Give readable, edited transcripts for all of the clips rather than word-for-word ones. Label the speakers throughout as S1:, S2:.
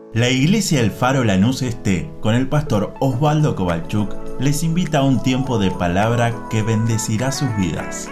S1: La Iglesia El Faro Lanús Este, con el pastor Osvaldo Kovalchuk, les invita a un tiempo de palabra que bendecirá sus vidas.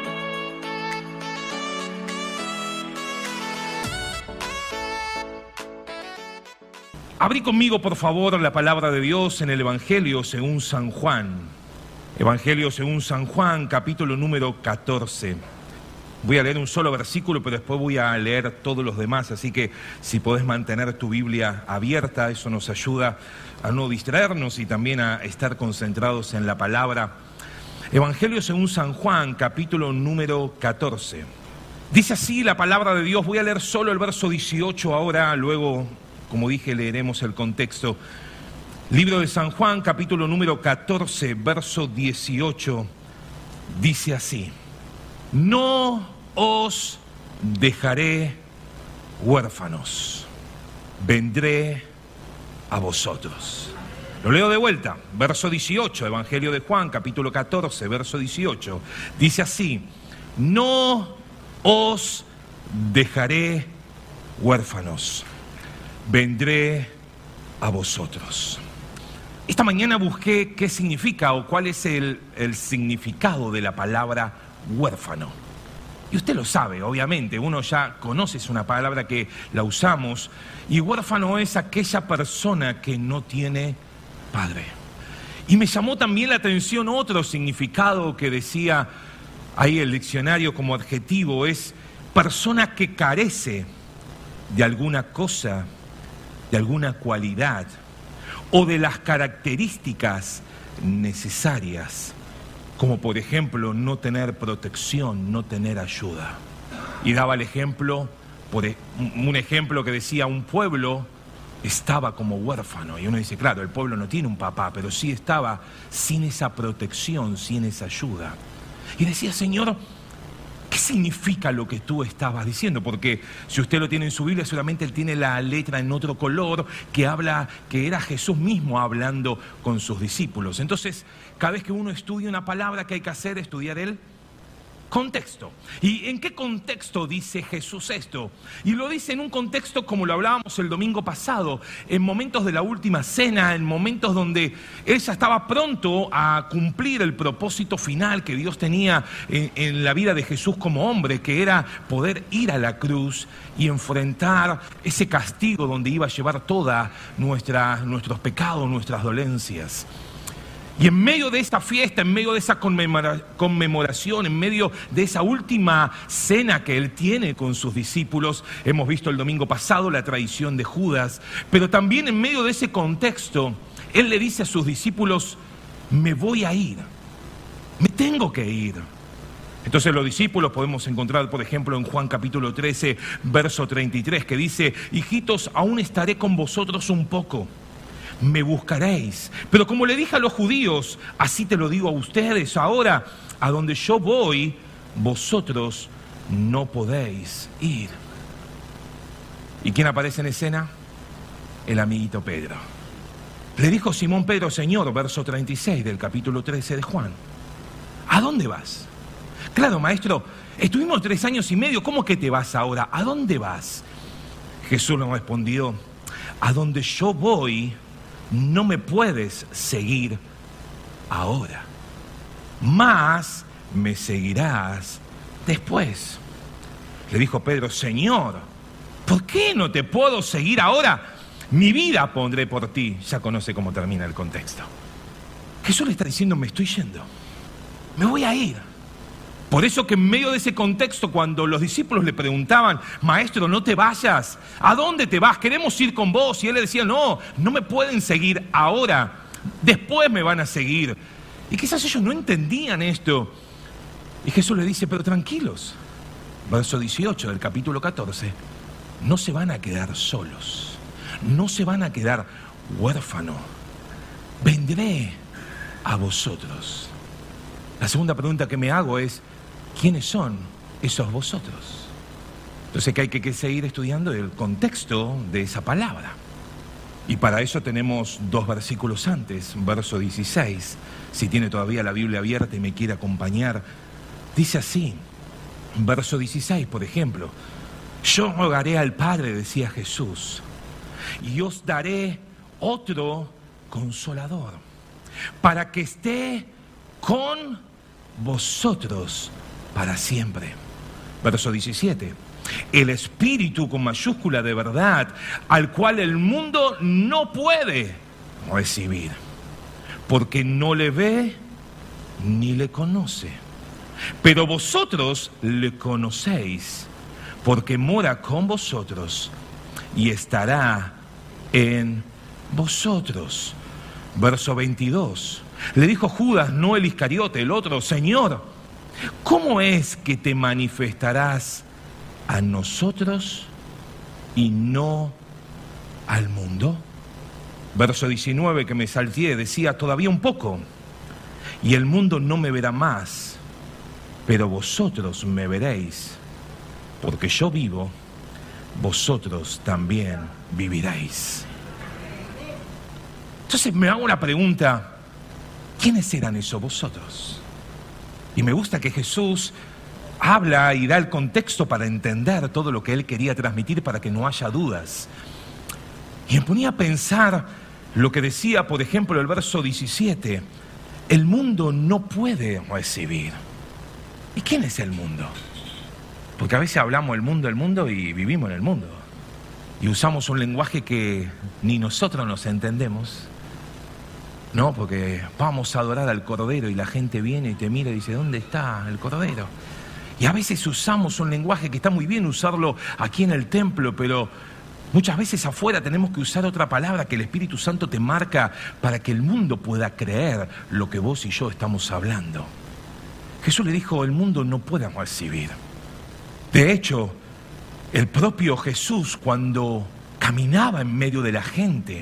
S2: Abrí conmigo, por favor, la palabra de Dios en el Evangelio según San Juan. Evangelio según San Juan, capítulo número 14. Voy a leer un solo versículo, pero después voy a leer todos los demás, así que si podés mantener tu Biblia abierta, eso nos ayuda a no distraernos y también a estar concentrados en la palabra. Evangelio según San Juan, capítulo número 14. Dice así la palabra de Dios. Voy a leer solo el verso 18 ahora, luego, como dije, leeremos el contexto. Libro de San Juan, capítulo número 14, verso 18, dice así: No os dejaré huérfanos, vendré a vosotros. Lo leo de vuelta, verso 18, Evangelio de Juan, capítulo 14, verso 18. Dice así: No os dejaré huérfanos, vendré a vosotros. Esta mañana busqué qué significa o cuál es el significado de la palabra huérfano. Y usted lo sabe, obviamente, uno ya conoce, es una palabra que la usamos, y huérfano es aquella persona que no tiene padre. Y me llamó también la atención otro significado que decía ahí el diccionario como adjetivo, es persona que carece de alguna cosa, de alguna cualidad o de las características necesarias, como por ejemplo no tener protección, no tener ayuda. Y daba el ejemplo, un ejemplo que decía: un pueblo estaba como huérfano. Y uno dice, claro, el pueblo no tiene un papá, pero sí estaba sin esa protección, sin esa ayuda. Y decía, Señor, ¿qué significa lo que tú estabas diciendo? Porque si usted lo tiene en su Biblia, seguramente él tiene la letra en otro color que habla, que era Jesús mismo hablando con sus discípulos. Entonces, cada vez que uno estudia una palabra, ¿qué hay que hacer? Estudiar el contexto. ¿Y en qué contexto dice Jesús esto? Y lo dice en un contexto como lo hablábamos el domingo pasado, en momentos de la última cena, en momentos donde él ya estaba pronto a cumplir el propósito final que Dios tenía en la vida de Jesús como hombre, que era poder ir a la cruz y enfrentar ese castigo donde iba a llevar todos nuestros pecados, nuestras dolencias. Y en medio de esta fiesta, en medio de esa conmemoración, en medio de esa última cena que él tiene con sus discípulos, hemos visto el domingo pasado la traición de Judas, pero también en medio de ese contexto, él le dice a sus discípulos: me voy a ir, me tengo que ir. Entonces los discípulos podemos encontrar, por ejemplo, en Juan capítulo 13, verso 33, que dice: hijitos, aún estaré con vosotros un poco. Me buscaréis, pero como le dije a los judíos, así te lo digo a ustedes ahora: a donde yo voy, vosotros no podéis ir. ¿Y quién aparece en escena? El amiguito Pedro. Le dijo Simón Pedro: Señor, verso 36 del capítulo 13 de Juan, ¿a dónde vas? Claro, maestro, estuvimos 3 años y medio, ¿cómo que te vas ahora? ¿A dónde vas? Jesús le respondió: a donde yo voy, no me puedes seguir ahora, mas me seguirás después. Le dijo Pedro: Señor, ¿por qué no te puedo seguir ahora? Mi vida pondré por ti. Ya conoce cómo termina el contexto. Jesús le está diciendo: me estoy yendo, me voy a ir. Por eso que en medio de ese contexto, cuando los discípulos le preguntaban: maestro, no te vayas, ¿a dónde te vas? Queremos ir con vos. Y él le decía: no me pueden seguir ahora, después me van a seguir. Y quizás ellos no entendían esto. Y Jesús le dice: pero tranquilos, verso 18 del capítulo 14, no se van a quedar solos, no se van a quedar huérfanos, vendré a vosotros. La segunda pregunta que me hago es: ¿quiénes son esos vosotros? Entonces que hay que seguir estudiando el contexto de esa palabra. Y para eso tenemos 2 versículos antes, verso 16. Si tiene todavía la Biblia abierta y me quiere acompañar, dice así, verso 16, por ejemplo: yo rogaré al Padre, decía Jesús, y os daré otro Consolador, para que esté con vosotros para siempre. Verso 17. El Espíritu con mayúscula de verdad, al cual el mundo no puede recibir, porque no le ve ni le conoce. Pero vosotros le conocéis, porque mora con vosotros y estará en vosotros. Verso 22. Le dijo Judas, no el Iscariote, el otro: Señor, ¿cómo es que te manifestarás a nosotros y no al mundo? Verso 19, que me salteé, decía: todavía un poco, y el mundo no me verá más, pero vosotros me veréis, porque yo vivo, vosotros también viviréis. Entonces me hago una pregunta: ¿quiénes eran esos vosotros? Y me gusta que Jesús habla y da el contexto para entender todo lo que Él quería transmitir, para que no haya dudas. Y me ponía a pensar lo que decía, por ejemplo, el verso 17: el mundo no puede recibir. ¿Y quién es el mundo? Porque a veces hablamos del mundo y vivimos en el mundo. Y usamos un lenguaje que ni nosotros nos entendemos. No, porque vamos a adorar al Cordero y la gente viene y te mira y dice: ¿dónde está el Cordero? Y a veces usamos un lenguaje que está muy bien usarlo aquí en el templo, pero muchas veces afuera tenemos que usar otra palabra que el Espíritu Santo te marca para que el mundo pueda creer lo que vos y yo estamos hablando. Jesús le dijo: el mundo no puede recibir. De hecho, el propio Jesús, cuando caminaba en medio de la gente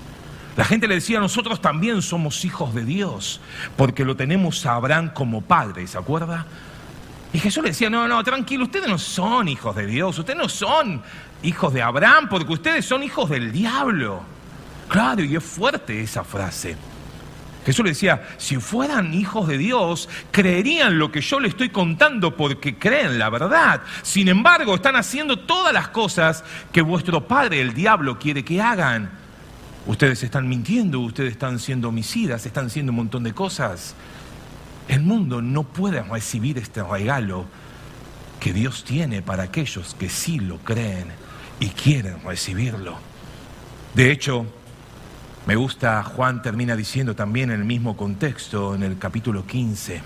S2: le decía: nosotros también somos hijos de Dios, porque lo tenemos a Abraham como padre, ¿se acuerda? Y Jesús le decía: no, tranquilo, ustedes no son hijos de Dios, ustedes no son hijos de Abraham, porque ustedes son hijos del diablo. Claro, y es fuerte esa frase. Jesús le decía: si fueran hijos de Dios, creerían lo que yo les estoy contando, porque creen la verdad. Sin embargo, están haciendo todas las cosas que vuestro padre, el diablo, quiere que hagan. Ustedes están mintiendo, ustedes están siendo homicidas, están haciendo un montón de cosas. El mundo no puede recibir este regalo que Dios tiene para aquellos que sí lo creen y quieren recibirlo. De hecho, me gusta, Juan termina diciendo también en el mismo contexto, en el capítulo 15,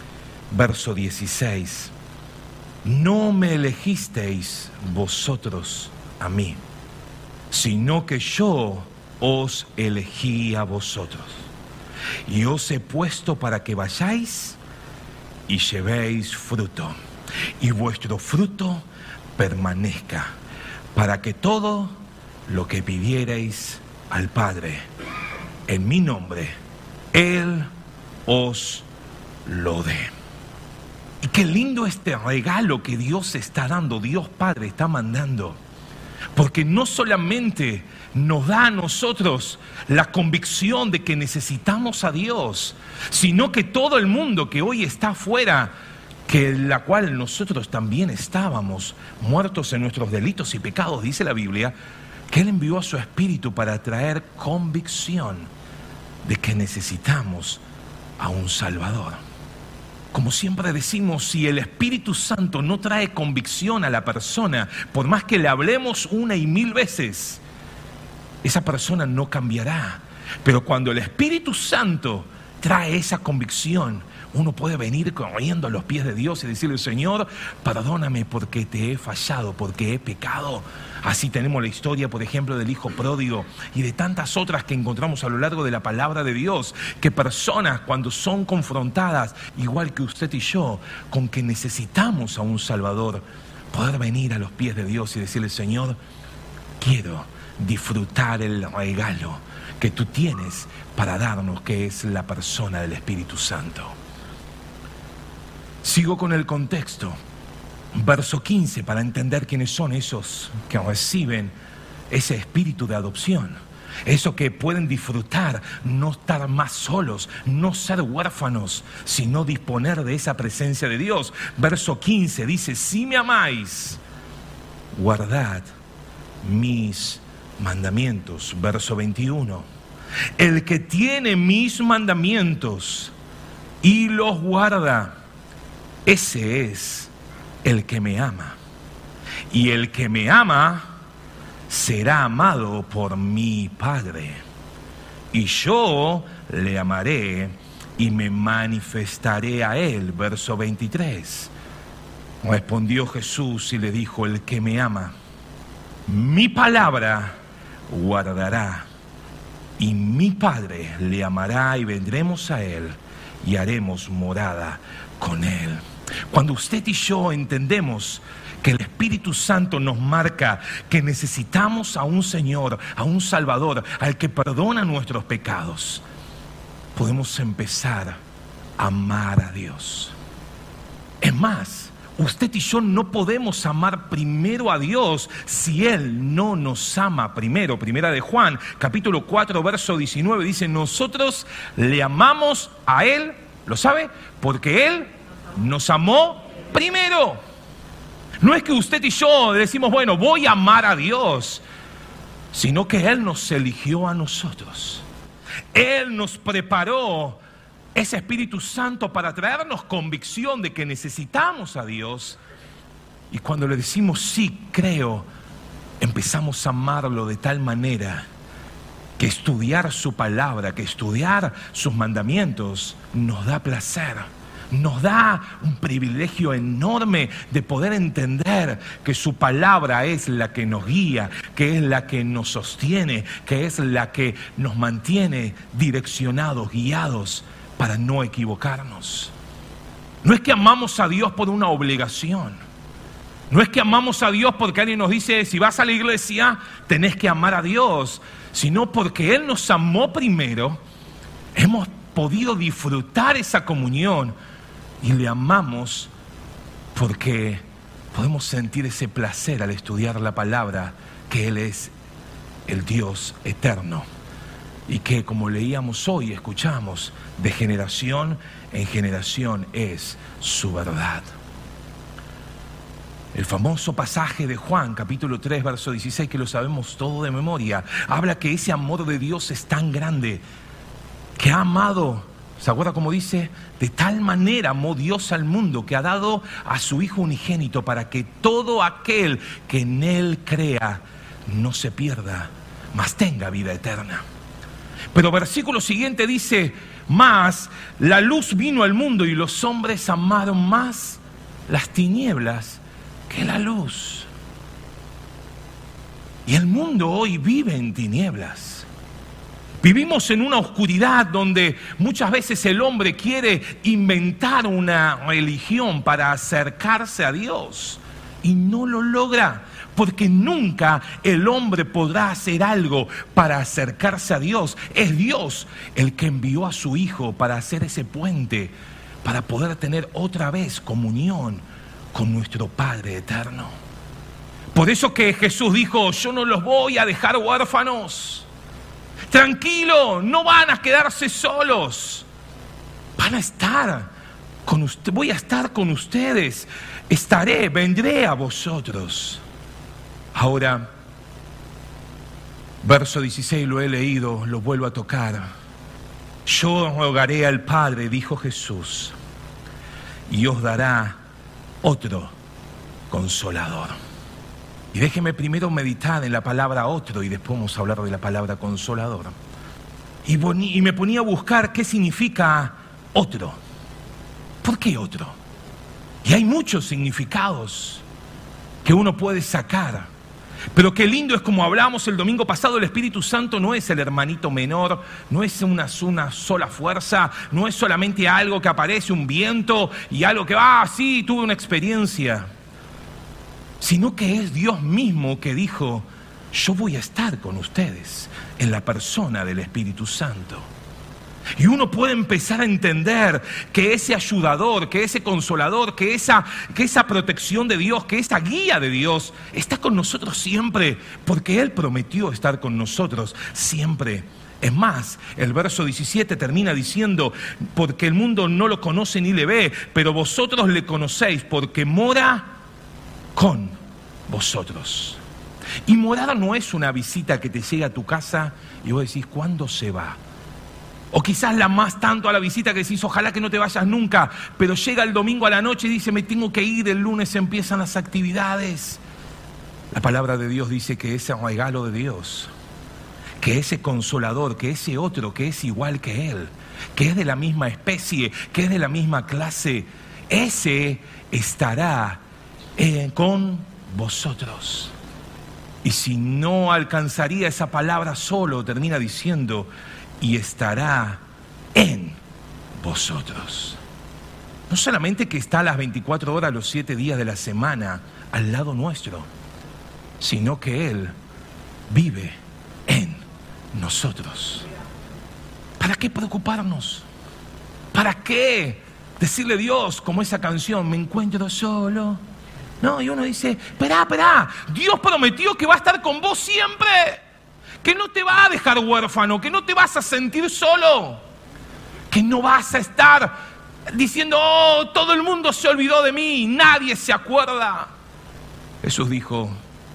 S2: verso 16: no me elegisteis vosotros a mí, sino que yo os elegí a vosotros, y os he puesto para que vayáis y llevéis fruto, y vuestro fruto permanezca, para que todo lo que pidiereis al Padre en mi nombre, Él os lo dé. Y qué lindo este regalo que Dios está dando, Dios Padre está mandando, porque no solamente nos da a nosotros la convicción de que necesitamos a Dios, sino que todo el mundo que hoy está afuera, que en la cual nosotros también estábamos muertos en nuestros delitos y pecados, dice la Biblia, que Él envió a su Espíritu para traer convicción de que necesitamos a un Salvador. Como siempre decimos, si el Espíritu Santo no trae convicción a la persona, por más que le hablemos una y mil veces, esa persona no cambiará. Pero cuando el Espíritu Santo trae esa convicción, uno puede venir corriendo a los pies de Dios y decirle: Señor, perdóname porque te he fallado, porque he pecado. Así tenemos la historia, por ejemplo, del hijo pródigo y de tantas otras que encontramos a lo largo de la palabra de Dios, que personas cuando son confrontadas, igual que usted y yo, con que necesitamos a un Salvador, poder venir a los pies de Dios y decirle: Señor, quiero disfrutar el regalo que tú tienes para darnos, que es la persona del Espíritu Santo. Sigo con el contexto. Verso 15, para entender quiénes son esos que reciben ese espíritu de adopción. Eso que pueden disfrutar, no estar más solos, no ser huérfanos, sino disponer de esa presencia de Dios. Verso 15 dice: si me amáis, guardad mis mandamientos. Verso 21. El que tiene mis mandamientos y los guarda, ese es el que me ama. Y el que me ama será amado por mi Padre. Y yo le amaré y me manifestaré a él. Verso 23. Respondió Jesús y le dijo: el que me ama, mi palabra guardará, y mi Padre le amará y vendremos a él y haremos morada con él. Cuando usted y yo entendemos que el Espíritu Santo nos marca que necesitamos a un Señor, a un Salvador, al que perdona nuestros pecados, podemos empezar a amar a Dios. Es más, usted y yo no podemos amar primero a Dios si Él no nos ama primero. Primera de Juan, capítulo 4, verso 19, dice: nosotros le amamos a Él, ¿lo sabe? Porque Él nos amó primero. No es que usted y yo decimos, bueno, voy a amar a Dios, sino que Él nos eligió a nosotros. Él nos preparó ese Espíritu Santo para traernos convicción de que necesitamos a Dios. Y cuando le decimos sí, creo, empezamos a amarlo de tal manera que estudiar su palabra, que estudiar sus mandamientos nos da placer. Nos da un privilegio enorme de poder entender que su palabra es la que nos guía, que es la que nos sostiene, que es la que nos mantiene direccionados, guiados para no equivocarnos. No es que amamos a Dios por una obligación. No es que amamos a Dios porque alguien nos dice, si vas a la iglesia, tenés que amar a Dios, sino porque Él nos amó primero, hemos podido disfrutar esa comunión. Y le amamos porque podemos sentir ese placer al estudiar la palabra, que Él es el Dios eterno. Y que, como leíamos hoy, escuchamos, de generación en generación es su verdad. El famoso pasaje de Juan, capítulo 3, verso 16, que lo sabemos todo de memoria, habla que ese amor de Dios es tan grande que ha amado. ¿Se acuerda cómo dice? De tal manera amó Dios al mundo que ha dado a su Hijo unigénito para que todo aquel que en Él crea no se pierda, mas tenga vida eterna. Pero versículo siguiente dice: mas la luz vino al mundo y los hombres amaron más las tinieblas que la luz. Y el mundo hoy vive en tinieblas. Vivimos en una oscuridad donde muchas veces el hombre quiere inventar una religión para acercarse a Dios y no lo logra, porque nunca el hombre podrá hacer algo para acercarse a Dios. Es Dios el que envió a su Hijo para hacer ese puente, para poder tener otra vez comunión con nuestro Padre eterno. Por eso que Jesús dijo: yo no los voy a dejar huérfanos. Tranquilo, no van a quedarse solos. Van a estar con usted, voy a estar con ustedes. Vendré a vosotros. Ahora, verso 16 lo he leído, lo vuelvo a tocar. Yo rogaré al Padre, dijo Jesús, y os dará otro consolador. Y déjeme primero meditar en la palabra otro y después vamos a hablar de la palabra consolador. Y me ponía a buscar qué significa otro. ¿Por qué otro? Y hay muchos significados que uno puede sacar. Pero qué lindo es, como hablamos el domingo pasado, el Espíritu Santo no es el hermanito menor, no es una sola fuerza, no es solamente algo que aparece, un viento y algo que, sí, tuve una experiencia. Sino que es Dios mismo que dijo: yo voy a estar con ustedes en la persona del Espíritu Santo. Y uno puede empezar a entender que ese ayudador, que ese consolador, que esa protección de Dios, que esa guía de Dios está con nosotros siempre, porque Él prometió estar con nosotros siempre. Es más, el verso 17 termina diciendo: porque el mundo no lo conoce ni le ve, pero vosotros le conocéis porque mora con vosotros. Y morar no es una visita que te llega a tu casa y vos decís, ¿cuándo se va? O quizás la más tanto a la visita que decís, ojalá que no te vayas nunca, pero llega el domingo a la noche y dice, me tengo que ir, el lunes empiezan las actividades. La palabra de Dios dice que ese regalo de Dios, que ese consolador, que ese otro que es igual que Él, que es de la misma especie, que es de la misma clase, ese estará con vosotros. Y si no alcanzaría esa palabra solo, termina diciendo, y estará en vosotros. No solamente que está a las 24 horas, los 7 días de la semana, al lado nuestro, sino que Él vive en nosotros. ¿Para qué preocuparnos? ¿Para qué decirle a Dios, como esa canción, me encuentro solo? No, y uno dice, esperá, Dios prometió que va a estar con vos siempre, que no te va a dejar huérfano, que no te vas a sentir solo, que no vas a estar diciendo, oh, todo el mundo se olvidó de mí, nadie se acuerda. Jesús dijo,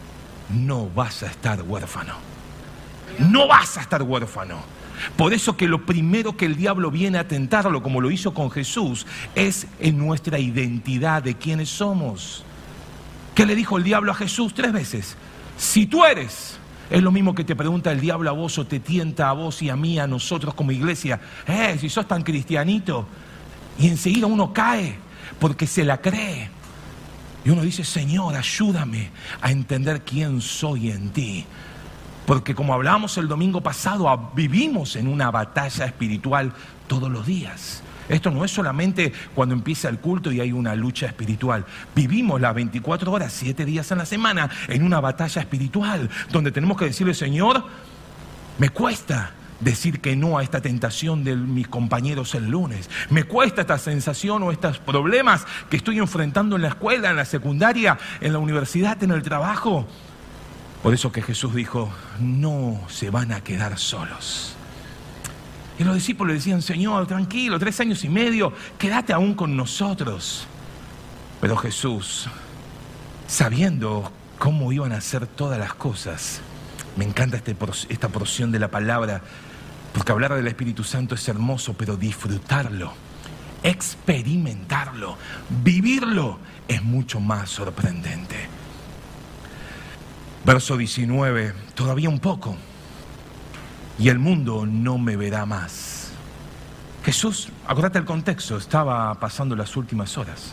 S2: no vas a estar huérfano, no vas a estar huérfano. Por eso que lo primero que el diablo viene a tentarlo, como lo hizo con Jesús, es en nuestra identidad de quiénes somos. ¿Qué le dijo el diablo a Jesús 3 veces? Si tú eres, es lo mismo que te pregunta el diablo a vos o te tienta a vos y a mí, a nosotros como iglesia. Si sos tan cristianito. Y enseguida uno cae porque se la cree. Y uno dice, Señor, ayúdame a entender quién soy en ti. Porque como hablábamos el domingo pasado, vivimos en una batalla espiritual todos los días. Esto no es solamente cuando empieza el culto y hay una lucha espiritual. Vivimos las 24 horas, 7 días en la semana, en una batalla espiritual, donde tenemos que decirle, Señor, me cuesta decir que no a esta tentación de mis compañeros el lunes. Me cuesta esta sensación o estos problemas que estoy enfrentando en la escuela, en la secundaria, en la universidad, en el trabajo. Por eso que Jesús dijo, no se van a quedar solos. Y los discípulos le decían, Señor, tranquilo, 3 años y medio, quédate aún con nosotros. Pero Jesús, sabiendo cómo iban a hacer todas las cosas, me encanta esta porción de la palabra, porque hablar del Espíritu Santo es hermoso, pero disfrutarlo, experimentarlo, vivirlo, es mucho más sorprendente. Verso 19, todavía un poco, y el mundo no me verá más. Jesús, acordate el contexto, estaba pasando las últimas horas.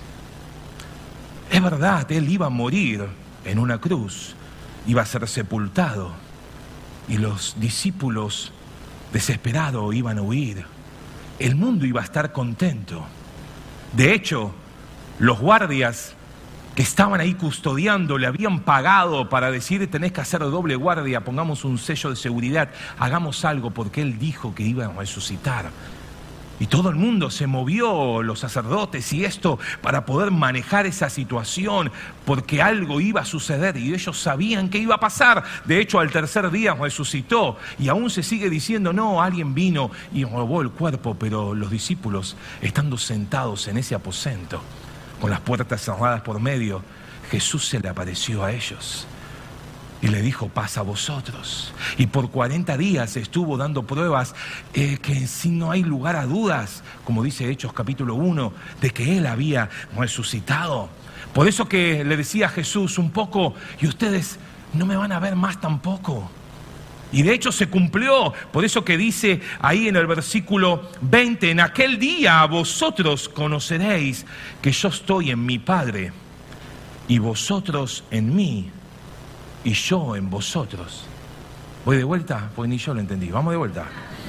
S2: Es verdad, Él iba a morir en una cruz, iba a ser sepultado, y los discípulos desesperados iban a huir. El mundo iba a estar contento. De hecho, los guardias que estaban ahí custodiando le habían pagado para decir, tenés que hacer doble guardia, pongamos un sello de seguridad, hagamos algo, porque Él dijo que iba a resucitar. Y todo el mundo se movió, los sacerdotes y esto, para poder manejar esa situación, porque algo iba a suceder y ellos sabían que iba a pasar. De hecho, al 3er día resucitó y aún se sigue diciendo, no, alguien vino y robó el cuerpo, pero los discípulos, estando sentados en ese aposento, con las puertas cerradas por medio, Jesús se le apareció a ellos y le dijo, paz a vosotros. Y por 40 días estuvo dando pruebas que si no hay lugar a dudas, como dice Hechos capítulo 1, de que Él había resucitado. Por eso que le decía a Jesús un poco, y ustedes no me van a ver más tampoco. Y de hecho se cumplió, por eso que dice ahí en el versículo 20, en aquel día vosotros conoceréis que yo estoy en mi Padre, y vosotros en mí, y yo en vosotros. ¿Voy de vuelta? Pues ni yo lo entendí, vamos de vuelta.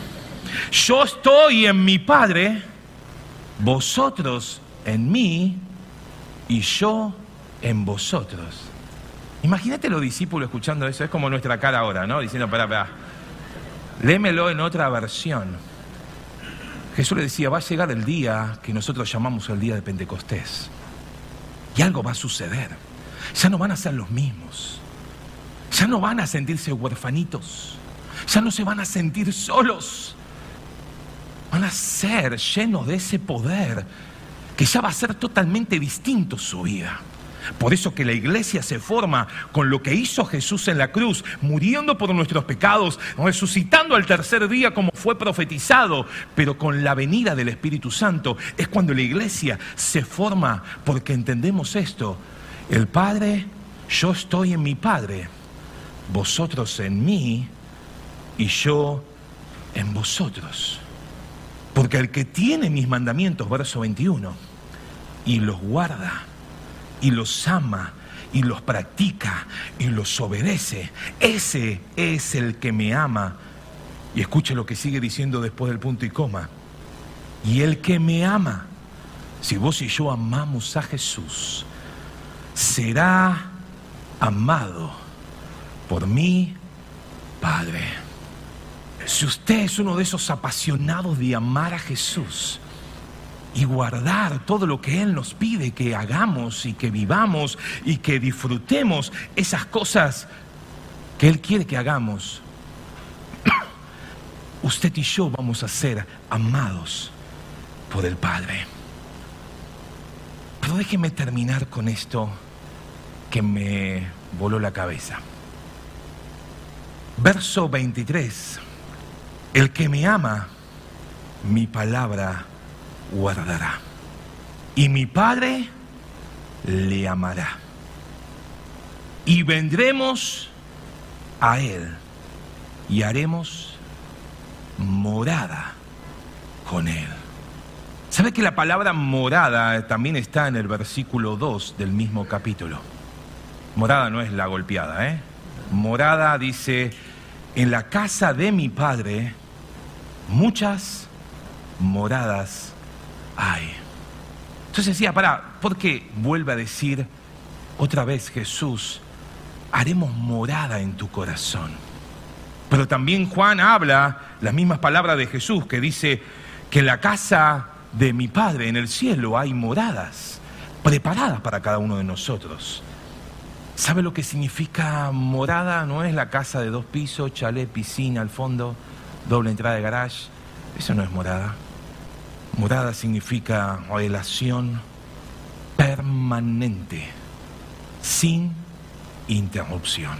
S2: Yo estoy en mi Padre, vosotros en mí, y yo en vosotros. Imagínate los discípulos escuchando eso, es como nuestra cara ahora, ¿no? Diciendo, espera, léemelo en otra versión. Jesús le decía, va a llegar el día que nosotros llamamos el día de Pentecostés. Y algo va a suceder. Ya no van a ser los mismos. Ya no van a sentirse huerfanitos. Ya no se van a sentir solos. Van a ser llenos de ese poder que ya va a ser totalmente distinto su vida. Por eso que la iglesia se forma con lo que hizo Jesús en la cruz, muriendo por nuestros pecados, resucitando al tercer día como fue profetizado, pero con la venida del Espíritu Santo es cuando la iglesia se forma, porque entendemos esto: el Padre, yo estoy en mi Padre, vosotros en mí y yo en vosotros. Porque el que tiene mis mandamientos, verso 21, y los guarda, y los ama, y los practica, y los obedece, ese es el que me ama. Y escuche lo que sigue diciendo después del punto y coma. Y el que me ama, si vos y yo amamos a Jesús, será amado por mi Padre. Si usted es uno de esos apasionados de amar a Jesús y guardar todo lo que Él nos pide que hagamos y que vivamos y que disfrutemos esas cosas que Él quiere que hagamos, usted y yo vamos a ser amados por el Padre. Pero déjeme terminar con esto que me voló la cabeza. Verso 23. El que me ama, mi palabra guardará, y mi Padre le amará, y vendremos a Él y haremos morada con Él. ¿Sabe que la palabra morada también está en el versículo 2 del mismo capítulo? Morada no es la golpeada, ¿eh? Morada dice: en la casa de mi Padre muchas moradas hay. Entonces decía, ¿por qué vuelve a decir otra vez Jesús? Haremos morada en tu corazón. Pero también Juan habla las mismas palabras de Jesús, que dice que en la casa de mi Padre en el cielo hay moradas preparadas para cada uno de nosotros. ¿Sabe lo que significa morada? No es la casa de 2 pisos, chalet, piscina al fondo, doble entrada de garage. Eso no es morada. Morada significa relación permanente, sin interrupción.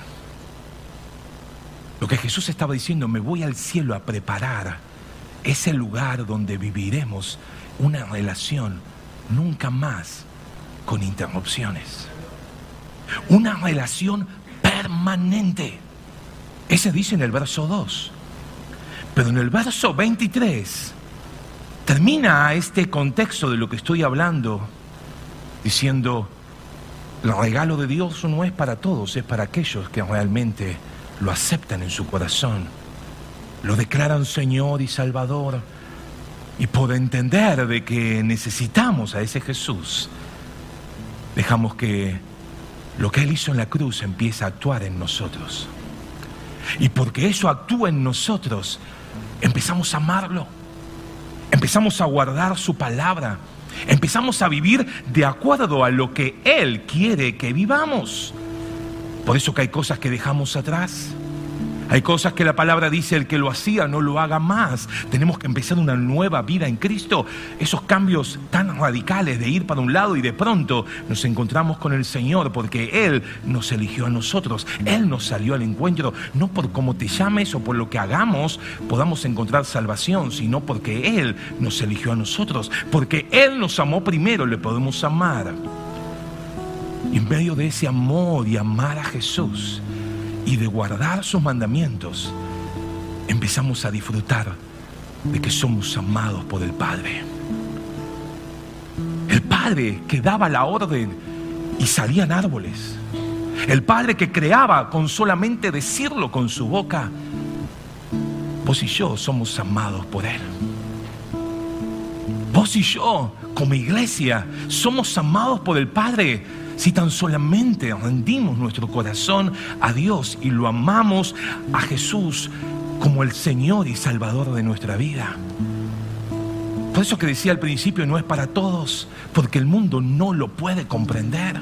S2: Lo que Jesús estaba diciendo: me voy al cielo a preparar ese lugar donde viviremos una relación nunca más con interrupciones. Una relación permanente. Ese dice en el verso 2. Pero en el verso 23 termina este contexto de lo que estoy hablando diciendo: el regalo de Dios no es para todos, es para aquellos que realmente lo aceptan en su corazón, lo declaran Señor y Salvador, y por entender de que necesitamos a ese Jesús, dejamos que lo que Él hizo en la cruz empiece a actuar en nosotros. Y porque eso actúa en nosotros, empezamos a amarlo, empezamos a guardar su palabra, empezamos a vivir de acuerdo a lo que Él quiere que vivamos. Por eso que hay cosas que dejamos atrás. Hay cosas que la palabra dice: el que lo hacía no lo haga más. Tenemos que empezar una nueva vida en Cristo. Esos cambios tan radicales de ir para un lado y de pronto nos encontramos con el Señor, porque Él nos eligió a nosotros. Él nos salió al encuentro, no por cómo te llames o por lo que hagamos podamos encontrar salvación, sino porque Él nos eligió a nosotros. Porque Él nos amó primero, le podemos amar. Y en medio de ese amor y amar a Jesús y de guardar sus mandamientos, empezamos a disfrutar de que somos amados por el Padre. El Padre que daba la orden y salían árboles. El Padre que creaba con solamente decirlo con su boca. Vos y yo somos amados por Él. Vos y yo, como iglesia, somos amados por el Padre si tan solamente rendimos nuestro corazón a Dios y lo amamos a Jesús como el Señor y Salvador de nuestra vida. Por eso que decía al principio, no es para todos, porque el mundo no lo puede comprender.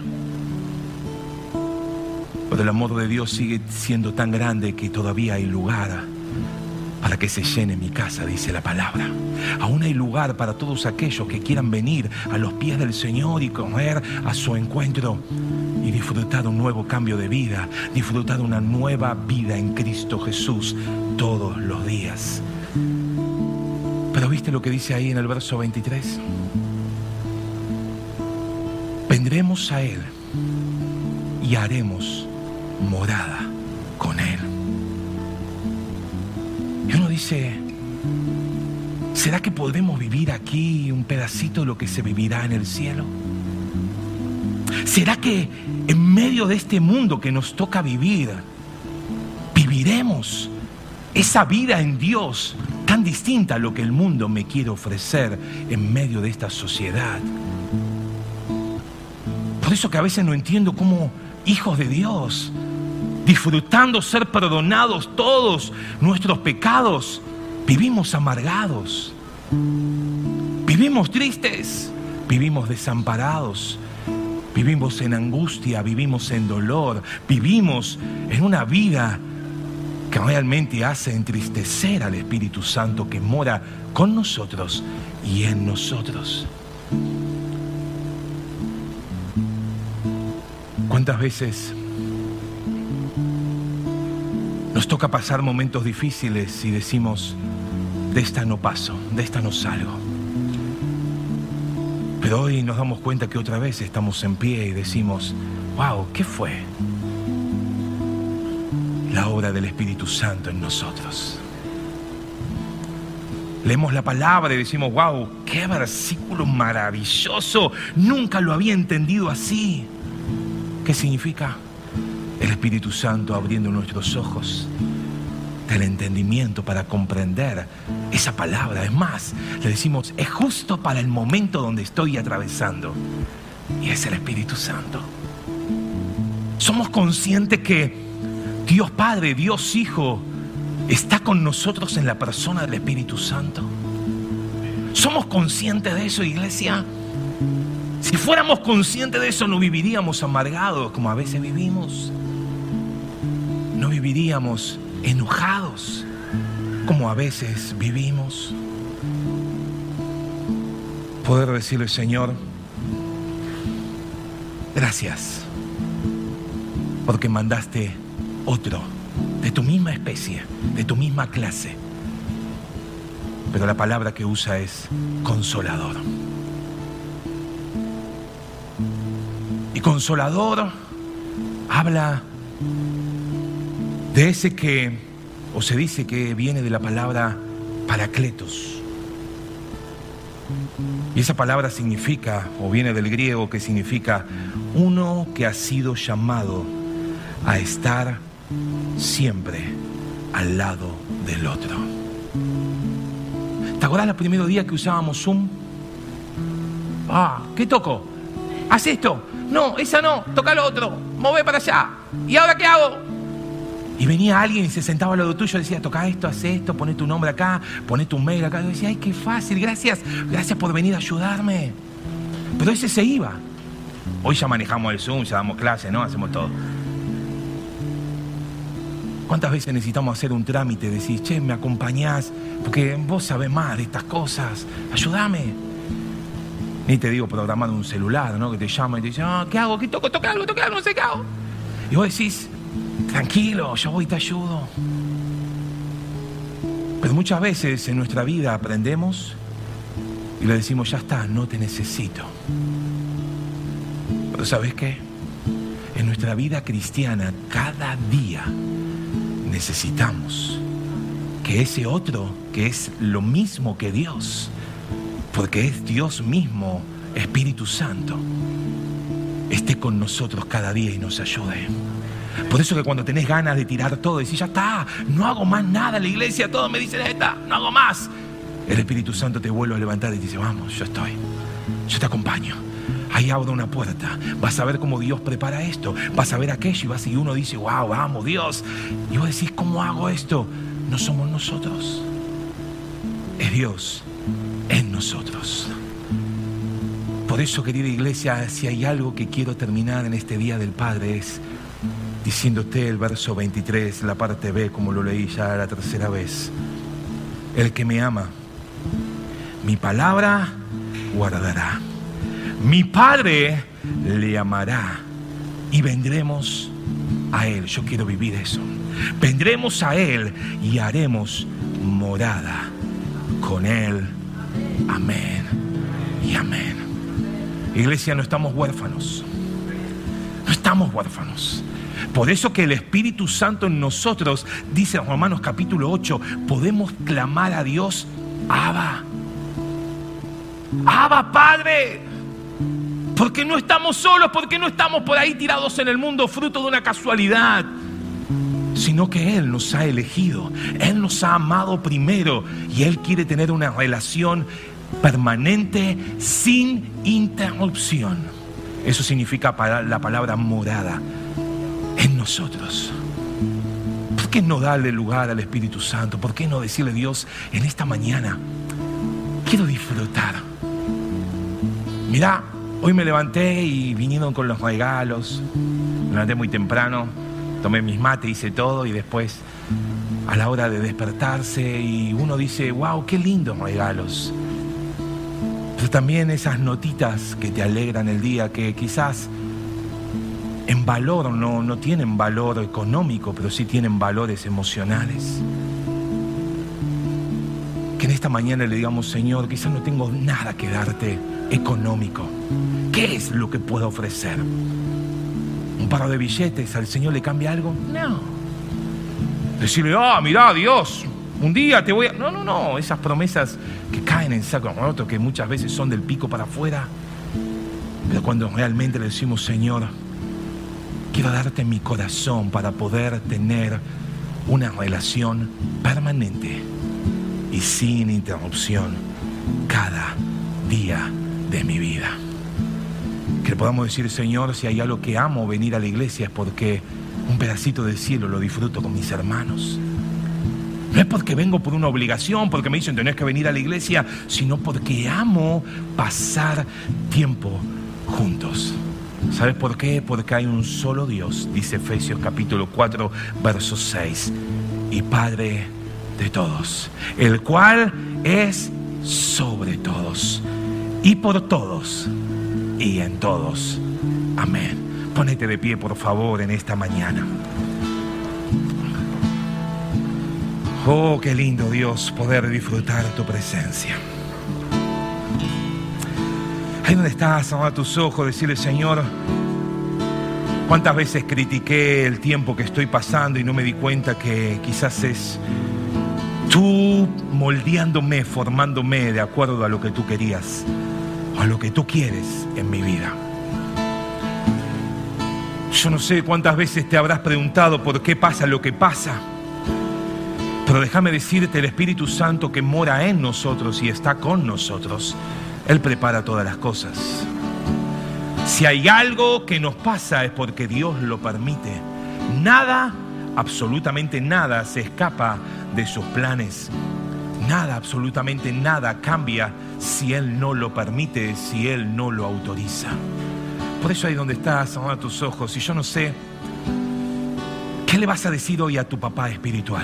S2: Pero el amor de Dios sigue siendo tan grande que todavía hay lugar para para que se llene mi casa, dice la palabra. Aún hay lugar para todos aquellos que quieran venir a los pies del Señor y correr a su encuentro y disfrutar de un nuevo cambio de vida, disfrutar de una nueva vida en Cristo Jesús todos los días. Pero ¿viste lo que dice ahí en el verso 23? Vendremos a Él y haremos morada con Él. Y uno dice, ¿será que podremos vivir aquí un pedacito de lo que se vivirá en el cielo? ¿Será que en medio de este mundo que nos toca vivir, viviremos esa vida en Dios tan distinta a lo que el mundo me quiere ofrecer en medio de esta sociedad? Por eso que a veces no entiendo cómo hijos de Dios, disfrutando ser perdonados todos nuestros pecados, vivimos amargados, vivimos tristes, vivimos desamparados, vivimos en angustia, vivimos en dolor, vivimos en una vida que realmente hace entristecer al Espíritu Santo que mora con nosotros y en nosotros. ¿Cuántas veces nos toca pasar momentos difíciles y decimos, de esta no paso, de esta no salgo? Pero hoy nos damos cuenta que otra vez estamos en pie y decimos, wow, ¿qué fue? La obra del Espíritu Santo en nosotros. Leemos la palabra y decimos, wow, qué versículo maravilloso, nunca lo había entendido así. ¿Qué significa? El Espíritu Santo abriendo nuestros ojos del entendimiento para comprender esa palabra. Es más, le decimos, es justo para el momento donde estoy atravesando. Y es el Espíritu Santo. Somos conscientes que Dios Padre, Dios Hijo, está con nosotros en la persona del Espíritu Santo. ¿Somos conscientes de eso, iglesia? Si fuéramos conscientes de eso, no viviríamos amargados como a veces vivimos. No viviríamos enojados como a veces vivimos. Poder decirle, Señor, gracias, porque mandaste otro de tu misma especie, de tu misma clase. Pero la palabra que usa es consolador. Y consolador habla de ese que, o se dice que viene de la palabra parakletos. Y esa palabra significa, o viene del griego, que significa uno que ha sido llamado a estar siempre al lado del otro. ¿Te acordás el primer día que usábamos Zoom? ¿Qué toco? ¿Haz esto? No, esa no, toca lo otro, move para allá. ¿Y ahora qué hago? Y venía alguien y se sentaba al lado tuyo y decía, toca esto, haz esto, poné tu nombre acá, poné tu mail acá. Y yo decía, ay, qué fácil, gracias por venir a ayudarme. Pero ese se iba. Hoy ya manejamos el Zoom, ya damos clases, ¿no? Hacemos todo. ¿Cuántas veces necesitamos hacer un trámite? Decís, che, ¿me acompañás? Porque vos sabés más de estas cosas, ayúdame. Ni te digo programar un celular, ¿no? Que te llama y te dice, ¿qué hago? ¿Qué toco? Toca algo, no sé qué hago. Y vos decís, tranquilo, yo voy y te ayudo. Pero muchas veces en nuestra vida aprendemos y le decimos, ya está, no te necesito. Pero ¿sabes qué? En nuestra vida cristiana, cada día necesitamos que ese otro, que es lo mismo que Dios, porque es Dios mismo, Espíritu Santo, esté con nosotros cada día y nos ayude. Por eso que cuando tenés ganas de tirar todo, decís, ya está, no hago más nada en la iglesia, todos me dicen, esta, no hago más. El Espíritu Santo te vuelve a levantar y te dice, vamos, yo te acompaño. Ahí abro una puerta, vas a ver cómo Dios prepara esto, vas a ver aquello y uno dice, wow, vamos, Dios. Y vos decís, ¿cómo hago esto? No somos nosotros, es Dios en nosotros. Por eso, querida iglesia, si hay algo que quiero terminar en este Día del Padre es diciéndote el verso 23, la parte B, como lo leí ya la tercera vez. El que me ama, mi palabra guardará. Mi Padre le amará y vendremos a Él. Yo quiero vivir eso. Vendremos a Él y haremos morada con Él. Amén y amén. Iglesia, no estamos huérfanos. No estamos huérfanos. Por eso que el Espíritu Santo en nosotros, dice en Romanos capítulo 8, podemos clamar a Dios, Abba. Abba, Padre. Porque no estamos solos, porque no estamos por ahí tirados en el mundo fruto de una casualidad, sino que Él nos ha elegido, Él nos ha amado primero y Él quiere tener una relación permanente sin interrupción. Eso significa la palabra morada en nosotros. ¿Por qué no darle lugar al Espíritu Santo? ¿Por qué no decirle, Dios, en esta mañana quiero disfrutar? Mirá, hoy me levanté y vinieron con los regalos. Me levanté muy temprano, tomé mis mates, hice todo y después a la hora de despertarse y uno dice, wow, qué lindos regalos. Pero también esas notitas que te alegran el día, que quizás en valor no tienen valor económico, pero sí tienen valores emocionales. Que en esta mañana le digamos, Señor, quizás no tengo nada que darte económico. ¿Qué es lo que puedo ofrecer? ¿Un par de billetes? ¿Al Señor le cambia algo? No. Decirle, mirá, Dios, un día te voy a... No, esas promesas que caen en saco roto, que muchas veces son del pico para afuera. Pero cuando realmente le decimos, Señor, quiero darte mi corazón para poder tener una relación permanente y sin interrupción cada día de mi vida. Que le podamos decir, Señor, si hay algo que amo venir a la iglesia es porque un pedacito del cielo lo disfruto con mis hermanos. No es porque vengo por una obligación, porque me dicen tenés que venir a la iglesia, sino porque amo pasar tiempo juntos. ¿Sabes por qué? Porque hay un solo Dios, dice Efesios capítulo 4, verso 6, y Padre de todos, el cual es sobre todos y por todos y en todos. Amén. Ponete de pie, por favor, en esta mañana. Oh, qué lindo, Dios, poder disfrutar tu presencia. Ahí donde estás, cerrar tus ojos, decirle, Señor, cuántas veces critiqué el tiempo que estoy pasando y no me di cuenta que quizás es tú moldeándome, formándome de acuerdo a lo que tú querías, o a lo que tú quieres en mi vida. Yo no sé cuántas veces te habrás preguntado por qué pasa lo que pasa, pero déjame decirte, el Espíritu Santo que mora en nosotros y está con nosotros, Él prepara todas las cosas. Si hay algo que nos pasa es porque Dios lo permite. Nada, absolutamente nada, se escapa de sus planes. Nada, absolutamente nada cambia si Él no lo permite, si Él no lo autoriza. Por eso ahí donde estás, cerra tus ojos, y yo no sé, ¿qué le vas a decir hoy a tu papá espiritual?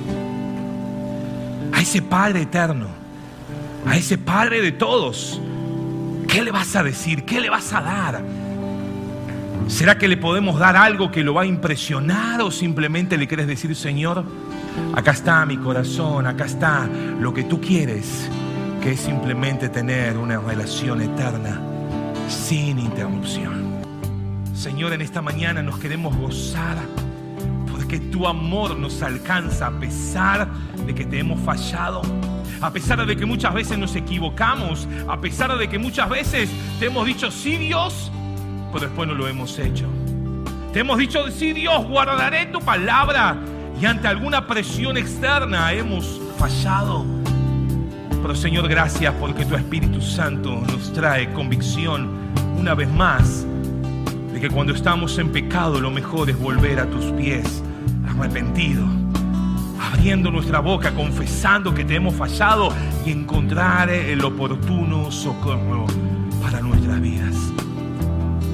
S2: A ese Padre eterno, a ese Padre de todos. ¿Qué le vas a decir? ¿Qué le vas a dar? ¿Será que le podemos dar algo que lo va a impresionar o simplemente le quieres decir, Señor, acá está mi corazón, acá está lo que tú quieres, que es simplemente tener una relación eterna sin interrupción? Señor, en esta mañana nos queremos gozar porque tu amor nos alcanza a pesar de que te hemos fallado, a pesar de que muchas veces nos equivocamos, a pesar de que muchas veces te hemos dicho sí, Dios, pero después no lo hemos hecho. Te hemos dicho sí, Dios, guardaré tu palabra, y ante alguna presión externa hemos fallado. Pero Señor, gracias porque tu Espíritu Santo nos trae convicción una vez más de que cuando estamos en pecado lo mejor es volver a tus pies arrepentido, abriendo nuestra boca, confesando que te hemos fallado y encontrar el oportuno socorro para nuestras vidas.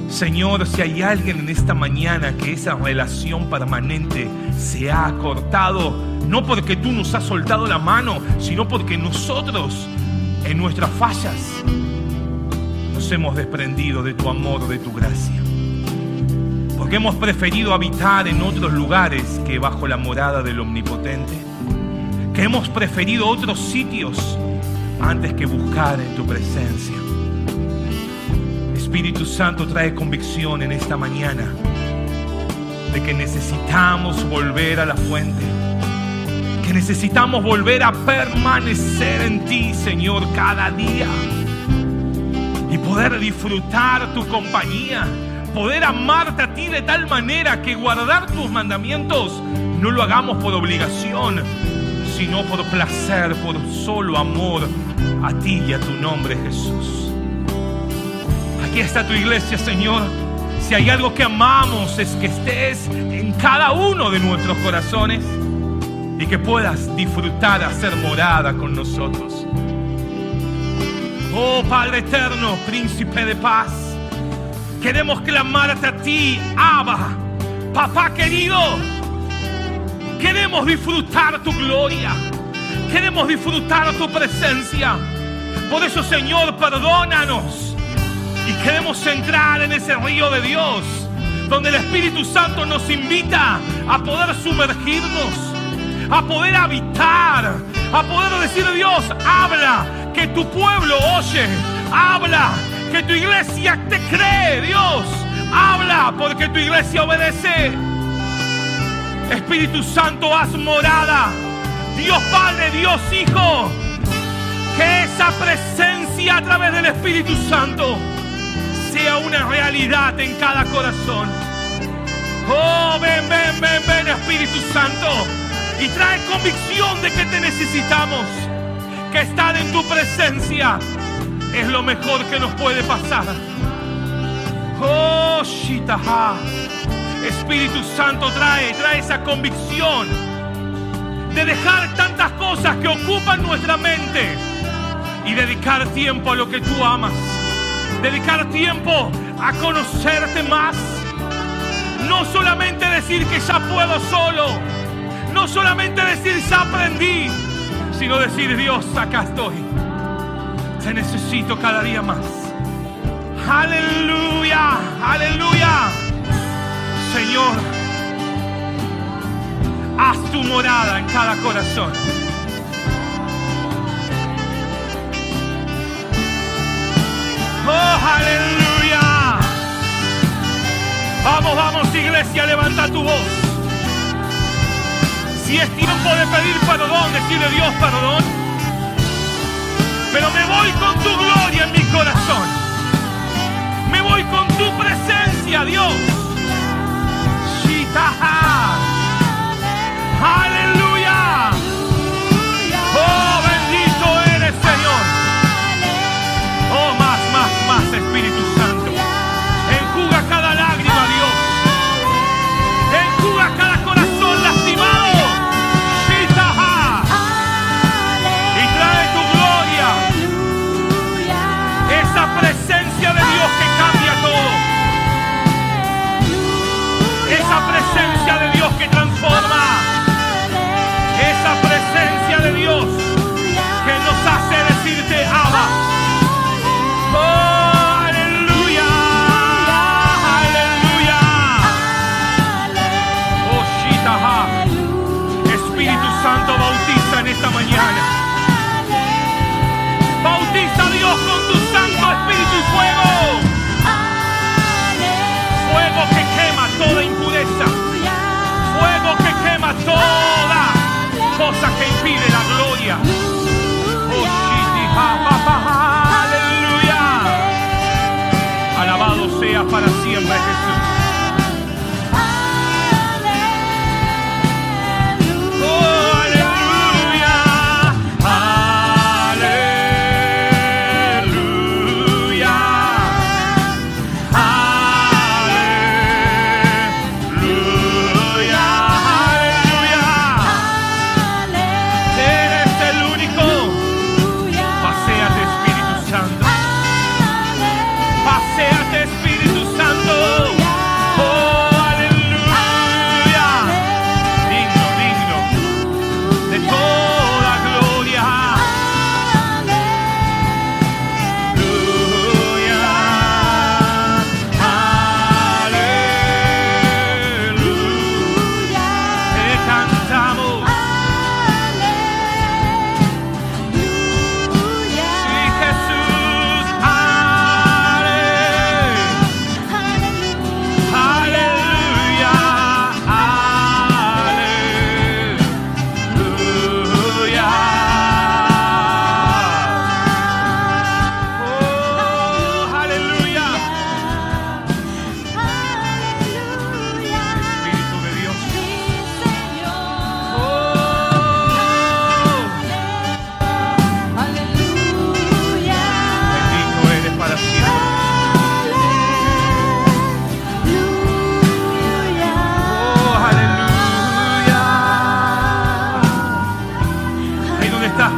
S2: Señor, si hay alguien en esta mañana que esa relación permanente se ha cortado, no porque tú nos has soltado la mano, sino porque nosotros, en nuestras fallas, nos hemos desprendido de tu amor, de tu gracia. Porque hemos preferido habitar en otros lugares que bajo la morada del Omnipotente. Que hemos preferido otros sitios antes que buscar en tu presencia. Espíritu Santo, trae convicción en esta mañana de que necesitamos volver a la fuente, que necesitamos volver a permanecer en ti, Señor, cada día y poder disfrutar tu compañía, poder amarte a ti de tal manera que guardar tus mandamientos no lo hagamos por obligación, sino por placer, por solo amor a ti y a tu nombre, Jesús. Aquí está tu iglesia, Señor. Si hay algo que amamos es que estés en cada uno de nuestros corazones y que puedas disfrutar, hacer morada con nosotros. Oh Padre eterno, Príncipe de paz, queremos clamarte a ti, Abba, Papá querido. Queremos disfrutar tu gloria, queremos disfrutar tu presencia. Por eso, Señor, perdónanos y queremos entrar en ese río de Dios, donde el Espíritu Santo nos invita a poder sumergirnos, a poder habitar, a poder decir: Dios, habla, que tu pueblo oye, habla, que tu iglesia te cree. Dios, habla, porque tu iglesia obedece. Espíritu Santo, haz morada, Dios Padre, Dios Hijo, que esa presencia a través del Espíritu Santo sea una realidad en cada corazón. Oh, ven, ven, ven, ven, Espíritu Santo, y trae convicción de que te necesitamos, que estar en tu presencia es lo mejor que nos puede pasar. Oh, Shitaha, Espíritu Santo, trae esa convicción de dejar tantas cosas que ocupan nuestra mente y dedicar tiempo a lo que tú amas, dedicar tiempo a conocerte más. No solamente decir que ya puedo solo, no solamente decir ya aprendí, sino decir: Dios, acá estoy, te necesito cada día más. Aleluya, aleluya. Señor, haz tu morada en cada corazón. Oh, aleluya. Vamos, vamos, iglesia, levanta tu voz. Si es tiempo de pedir perdón, decirle: Dios, perdón, pero me voy con tu gloria en mi corazón, me voy con tu presencia, Dios. Shitaha. Aleluya. Oh, bendito eres, Señor. Oh, más, Espíritu Santo. Enjuga cada lágrima, Dios. Enjuga cada corazón lastimado. Shitaha. Y trae tu gloria. Esa presencia de Dios que cambia todo. Esa presencia de Dios que transforma. Esa presencia de Dios que nos hace decirte: Abba. Oh, aleluya, aleluya. Oh, Shitaha. Espíritu Santo, bautiza en esta mañana. Bautiza a Dios con tu Santo Espíritu y fuego. Fuego que quema toda impureza. Fuego que quema toda cosa que impide la gloria. Oh, Shitaha. Aleluya. Alabado sea para siempre, Jesús. Oh, aleluya. Aleluya. Aleluya. Aleluya. Eres el único. Paséate, Espíritu Santo. Paséate, Espíritu Santo.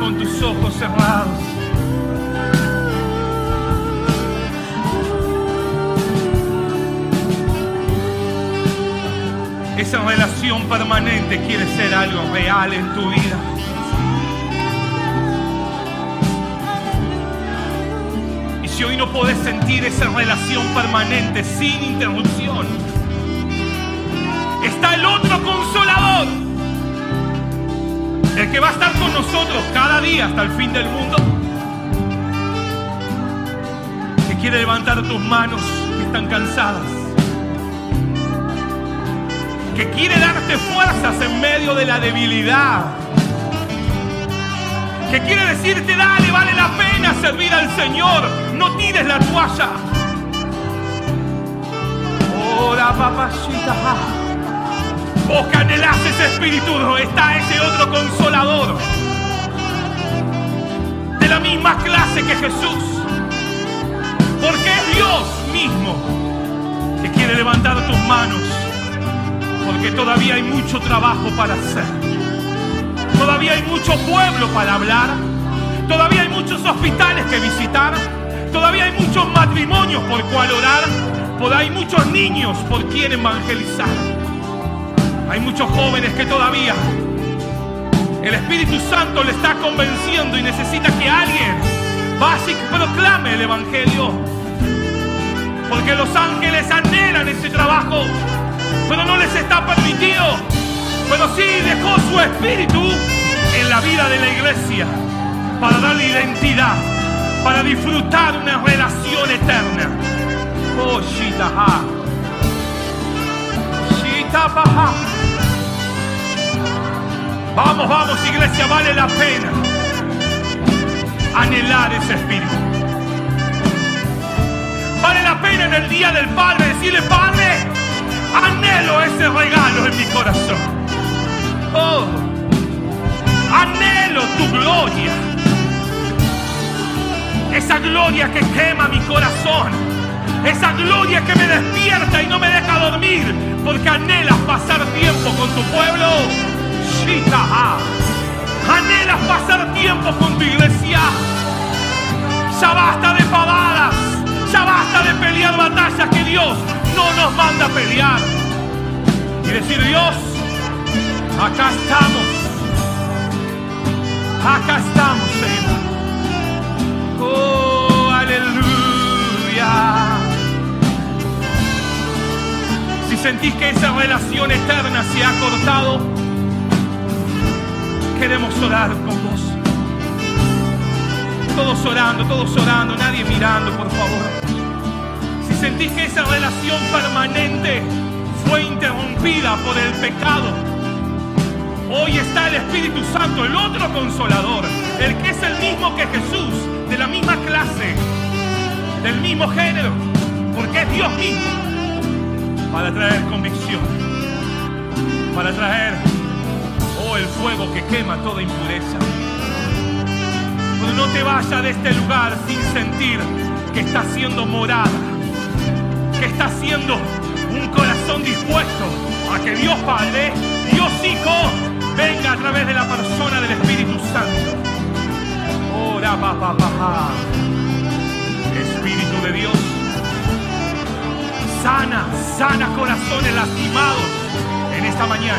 S2: con tus ojos cerrados. Esa relación permanente quiere ser algo real en tu vida. Y si hoy no podés sentir esa relación permanente sin interrupción, está el otro Consolador, el que va a estar con nosotros cada día hasta el fin del mundo, que quiere levantar tus manos que están cansadas, que quiere darte fuerzas en medio de la debilidad, que quiere decirte: dale, vale la pena servir al Señor, no tires la toalla. Ora, papachita. Vos que anhelás ese espíritu, está ese otro Consolador, de la misma clase que Jesús, porque es Dios mismo que quiere levantar tus manos. Porque todavía hay mucho trabajo para hacer. Todavía hay mucho pueblo para hablar. Todavía hay muchos hospitales que visitar. Todavía hay muchos matrimonios por cual orar. Hay muchos niños por quien evangelizar. Hay muchos jóvenes que todavía el Espíritu Santo le está convenciendo y necesita que alguien vaya y proclame el Evangelio. Porque los ángeles anhelan ese trabajo, pero no les está permitido. Pero sí dejó su espíritu en la vida de la iglesia para darle identidad, para disfrutar una relación eterna. Oh, Shitaha. Shitabaha. Vamos, vamos, iglesia, vale la pena anhelar ese espíritu. Vale la pena en el día del Padre decirle: Padre, anhelo ese regalo en mi corazón. Oh, anhelo tu gloria. Esa gloria que quema mi corazón. Esa gloria que me despierta y no me deja dormir. Porque anhelas pasar tiempo con tu pueblo. Shitaha. Anhelas pasar tiempo con tu iglesia. Ya basta de pavadas. Ya basta de pelear batallas que Dios no nos manda a pelear. Y decir: Dios, acá estamos. Acá estamos, Señor. Oh, aleluya. Si sentís que esa relación eterna se ha cortado, queremos orar con vos. Todos orando, nadie mirando, por favor. Si sentís que esa relación permanente fue interrumpida por el pecado, hoy está el Espíritu Santo, el otro Consolador, el que es el mismo que Jesús, de la misma clase, del mismo género, porque es Dios mismo, para traer convicción, para traer, oh, el fuego que quema toda impureza. Pero no te vayas de este lugar sin sentir que está siendo morada, que está siendo un corazón dispuesto a que Dios Padre, Dios Hijo, venga a través de la persona del Espíritu Santo. Ora, papá, Espíritu de Dios, sana corazones lastimados en esta mañana.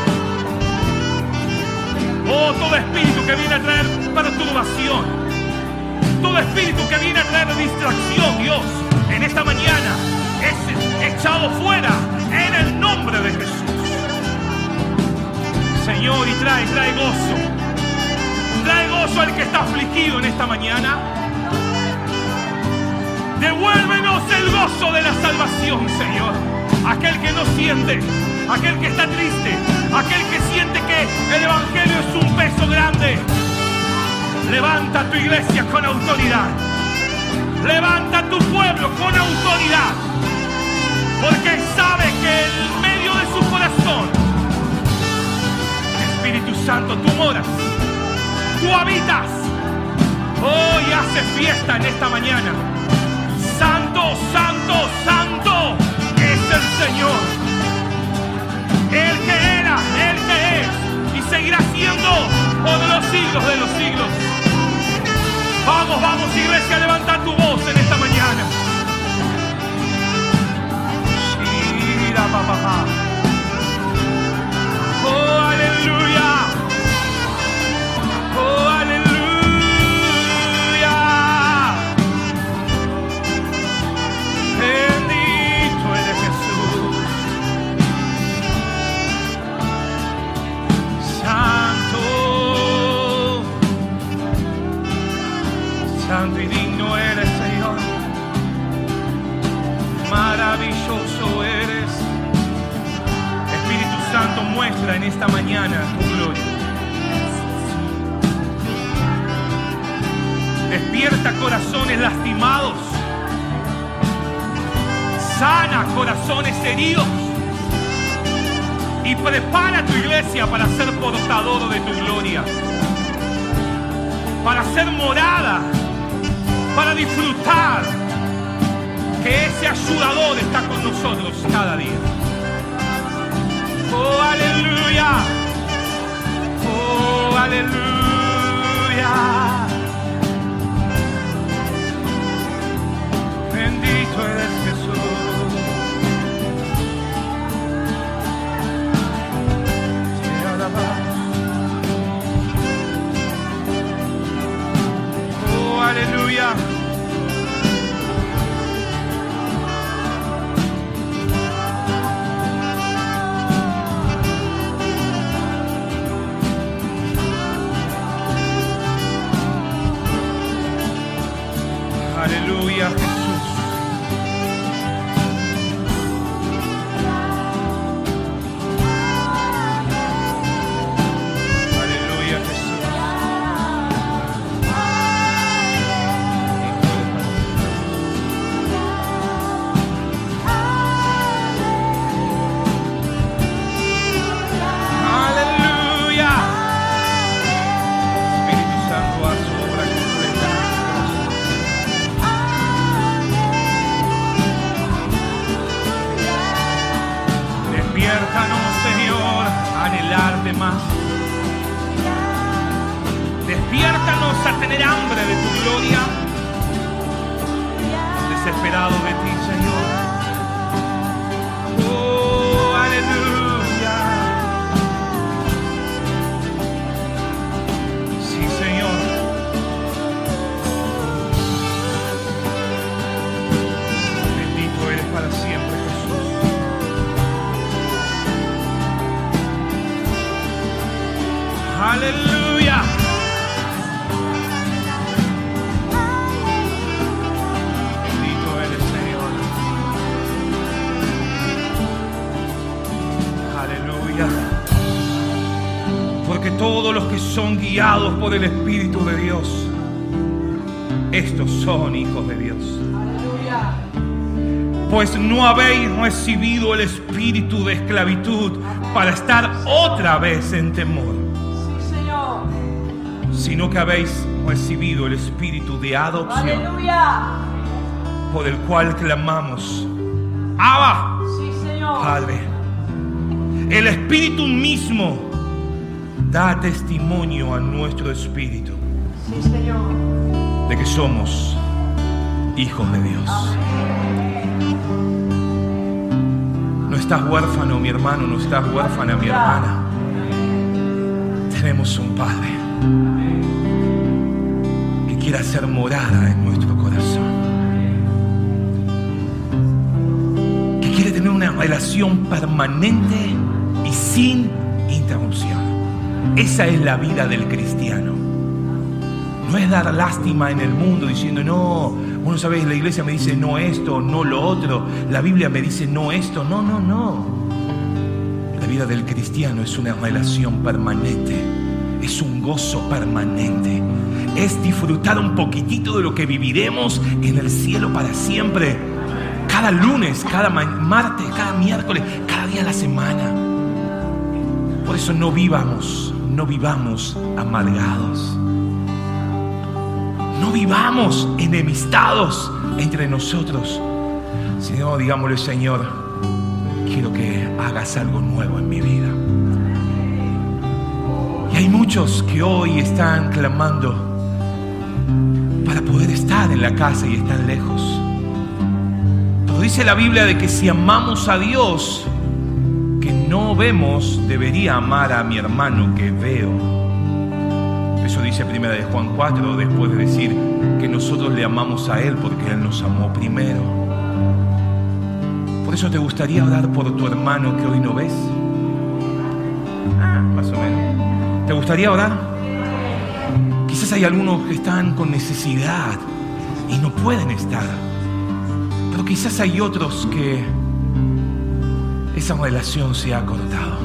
S2: Oh, todo espíritu que viene a traer perturbación, todo espíritu que viene a traer distracción, Dios, en esta mañana es echado fuera en el nombre de Jesús. Señor, y trae gozo. Trae gozo al que está afligido en esta mañana. Devuélvenos el gozo de la salvación, Señor. Aquel que no siente, aquel que está triste, aquel que siente que el Evangelio es un peso grande. Levanta tu iglesia con autoridad. Levanta tu pueblo con autoridad. Porque sabe que en medio de su corazón, Espíritu Santo, tú moras, tú habitas. Hoy hace fiesta en esta mañana. Santo, santo, santo es el Señor. El que era, el que es y seguirá siendo por los siglos de los siglos. Vamos, vamos, iglesia, levanta tu voz en esta mañana. Oh, aleluya. Oh, aleluya. Bendito eres Jesús. Santo, santo y digno eres, Señor. Maravilloso eres. Espíritu Santo, muestra en esta mañana tu gloria. Despierta corazones lastimados. Sana corazones heridos. Y prepara tu iglesia para ser portador de tu gloria. Para ser morada. Para disfrutar que ese ayudador está con nosotros cada día. Oh, aleluya. Oh, aleluya. Bendito eres Jesús. Te alabamos. Oh, aleluya. Aleluya, Jesús. Aleluya, Jesús. Aleluya. Espíritu Santo, haz su obra completa. Despiértanos, Señor, a anhelarte más. Despiértanos a tener hambre de tu gloria. Desesperado de ti, Señor. Oh, aleluya. Sí, Señor. Bendito eres para siempre, Jesús. Aleluya. Bendito eres, Señor. Aleluya. Porque todos los que son guiados por el Espíritu de Dios, estos son hijos de Dios.
S3: Aleluya.
S2: Pues no habéis recibido el espíritu de esclavitud para estar otra vez en temor, sino que habéis recibido el espíritu de adopción.
S3: Aleluya.
S2: Por el cual clamamos: Abba,
S3: Sí, Señor.
S2: Padre. El Espíritu mismo da testimonio a nuestro espíritu
S3: Sí, Señor.
S2: de que somos hijos de Dios. No estás huérfano, mi hermano, no estás huérfana, mi hermana. Tenemos un Padre que quiere hacer morada en nuestro corazón, que quiere tener una relación permanente y sin interrupción. Esa es la vida del cristiano. No es dar lástima en el mundo diciendo: no, vos no sabés, la iglesia me dice no esto, no lo otro, la Biblia me dice no esto. No, no, no. La vida del cristiano es una relación permanente, es un gozo permanente, es disfrutar un poquitito de lo que viviremos en el cielo para siempre. Cada lunes, cada martes, cada miércoles, cada día de la semana. Por eso no vivamos amargados. No vivamos enemistados entre nosotros. Sino digámosle: Señor, quiero que hagas algo nuevo en mi vida. Y Y hay muchos que hoy están clamando para poder estar en la casa y están lejos. Pero dice la Biblia de que si amamos a Dios que no vemos, debería amar a mi hermano que veo. Eso dice 1 de Juan 4, después de decir que nosotros le amamos a Él porque Él nos amó primero. Por eso te gustaría orar por tu hermano que hoy no ves. Más o menos. ¿Te gustaría orar? Quizás hay algunos que están con necesidad y no pueden estar. Pero quizás hay otros que esa relación se ha cortado.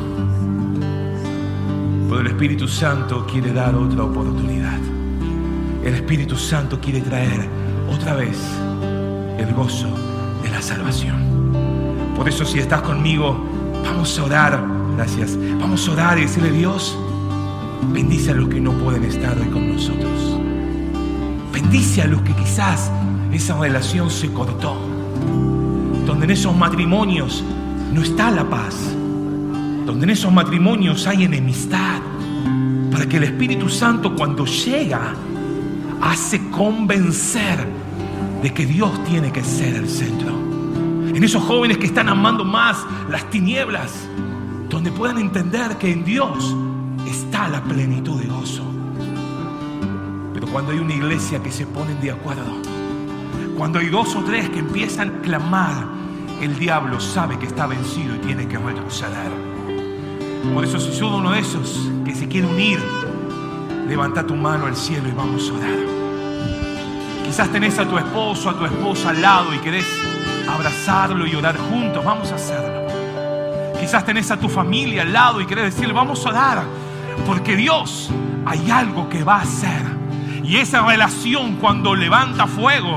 S2: Pero el Espíritu Santo quiere dar otra oportunidad. El Espíritu Santo quiere traer otra vez el gozo de la salvación. Por eso, si estás conmigo, vamos a orar. Gracias. Vamos a orar y decirle: Dios, bendice a los que no pueden estar hoy con nosotros. Bendice a los que quizás esa relación se cortó, donde en esos matrimonios no está la paz, donde en esos matrimonios hay enemistad, para que el Espíritu Santo, cuando llega, hace convencer de que Dios tiene que ser el centro. En esos jóvenes que están amando más las tinieblas, donde puedan entender que en Dios está la plenitud de gozo. Pero cuando hay una iglesia que se ponen de acuerdo, cuando hay 2 o 3 que empiezan a clamar, el diablo sabe que está vencido y tiene que retroceder. Por eso, si sos uno de esos que se quiere unir, levanta tu mano al cielo y vamos a orar. Quizás tenés a tu esposo, a tu esposa al lado y querés abrazarlo y orar juntos. Vamos a hacerlo. Quizás tenés a tu familia al lado y querés decirle: vamos a orar, porque Dios hay algo que va a hacer. Y esa relación, cuando levanta fuego,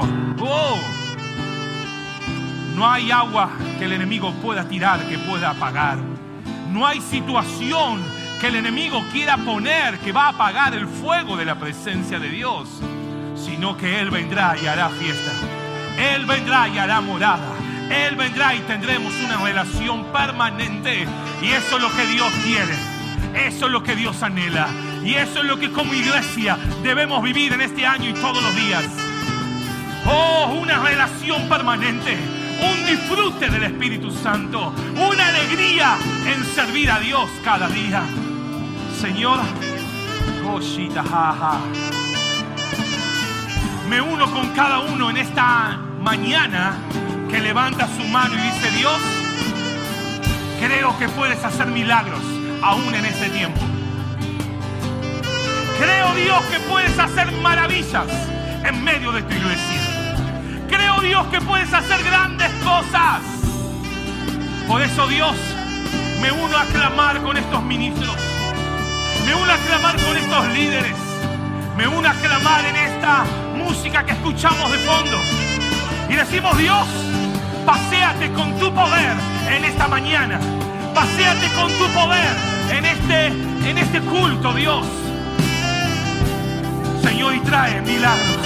S2: no hay agua que el enemigo pueda tirar, que pueda apagar. No hay situación que el enemigo quiera poner que va a apagar el fuego de la presencia de Dios, sino que Él vendrá y hará fiesta. Él vendrá y hará morada. Él vendrá y tendremos una relación permanente. Y eso es lo que Dios quiere. Eso es lo que Dios anhela. Y eso es lo que como iglesia debemos vivir en este año y todos los días. Una relación permanente. Un disfrute del Espíritu Santo. Una alegría en servir a Dios cada día. Señor, me uno con cada uno en esta mañana que levanta su mano y dice: Dios, creo que puedes hacer milagros aún en este tiempo. Creo, Dios, que puedes hacer maravillas en medio de tu iglesia. Creo, Dios, que puedes hacer grandes cosas. Por eso, Dios, me uno a clamar con estos ministros. Me uno a clamar con estos líderes. Me uno a clamar en esta música que escuchamos de fondo. Y decimos: Dios, paséate con tu poder en esta mañana. Paséate con tu poder en este culto, Dios. Señor, y trae milagros.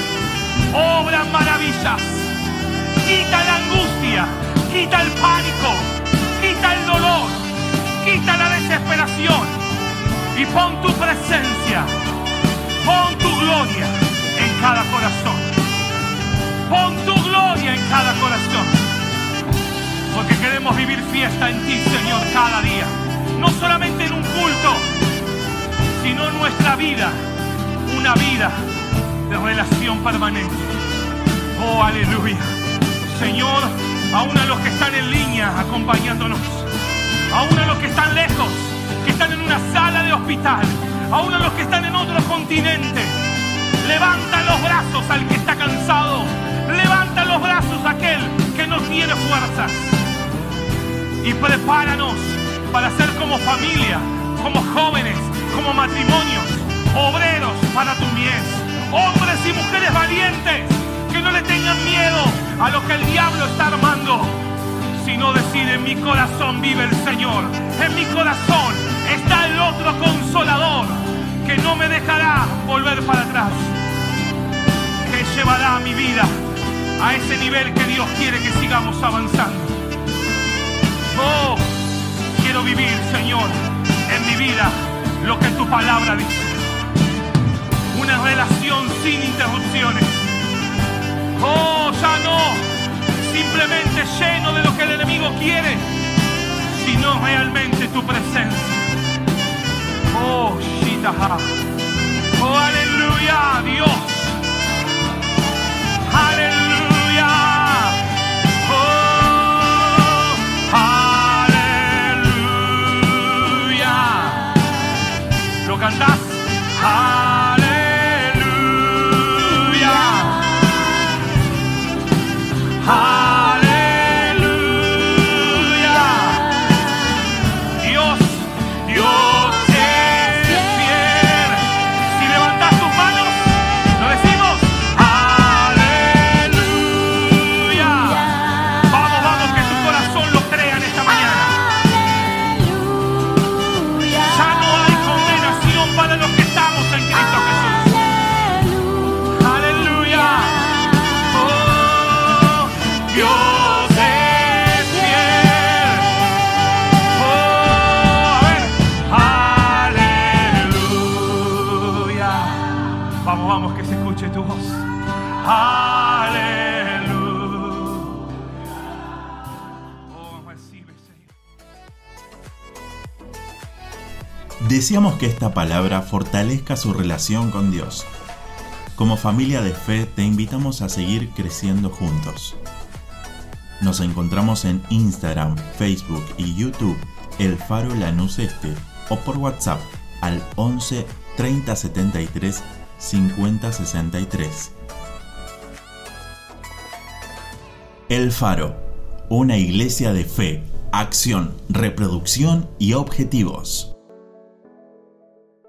S2: Obra maravillas. Quita la angustia. Quita el pánico. Quita el dolor. Quita la desesperación. Y pon tu presencia. Pon tu gloria en cada corazón. Pon tu gloria en cada corazón. Porque queremos vivir fiesta en ti, Señor, cada día. No solamente en un culto, sino en nuestra vida. Una vida de relación permanente. Oh, aleluya. Señor, aún a los que están en línea acompañándonos, aún a los que están lejos, que están en una sala de hospital, aún a los que están en otro continente, levanta los brazos al que está cansado. Levanta los brazos a aquel que no tiene fuerzas. Y prepáranos para ser como familia, como jóvenes, como matrimonios, obreros para tu mies. Hombres y mujeres valientes que no le tengan miedo a lo que el diablo está armando, sino decir: en mi corazón vive el Señor. En mi corazón está el otro consolador que no me dejará volver para atrás, que llevará mi vida a ese nivel que Dios quiere que sigamos avanzando. Quiero vivir, Señor, en mi vida lo que tu palabra dice. Una relación sin interrupciones. Oh, ya no simplemente lleno de lo que el enemigo quiere, sino realmente tu presencia. Oh, Shitaha. Oh, aleluya, Dios. Aleluya. Oh, aleluya. ¿Lo cantás? Aleluya. Aleluya. Dios es fiel. Si levantás tus manos, lo decimos. Aleluya. Vamos, vamos, que tu corazón lo crea en esta mañana. Ya no hay condenación para los que estamos en Cristo Jesús. Aleluya. Oh, Dios es fiel. Oh, a ver. Aleluya. Vamos, vamos, que se escuche tu voz. Aleluya. Oh, recibe, Señor.
S1: Deseamos que esta palabra fortalezca su relación con Dios. Como familia de fe te invitamos a seguir creciendo juntos. Nos encontramos en Instagram, Facebook y YouTube, El Faro Lanús Este, o por WhatsApp al 11 30 73 50 63. El Faro, una iglesia de fe, acción, reproducción y objetivos.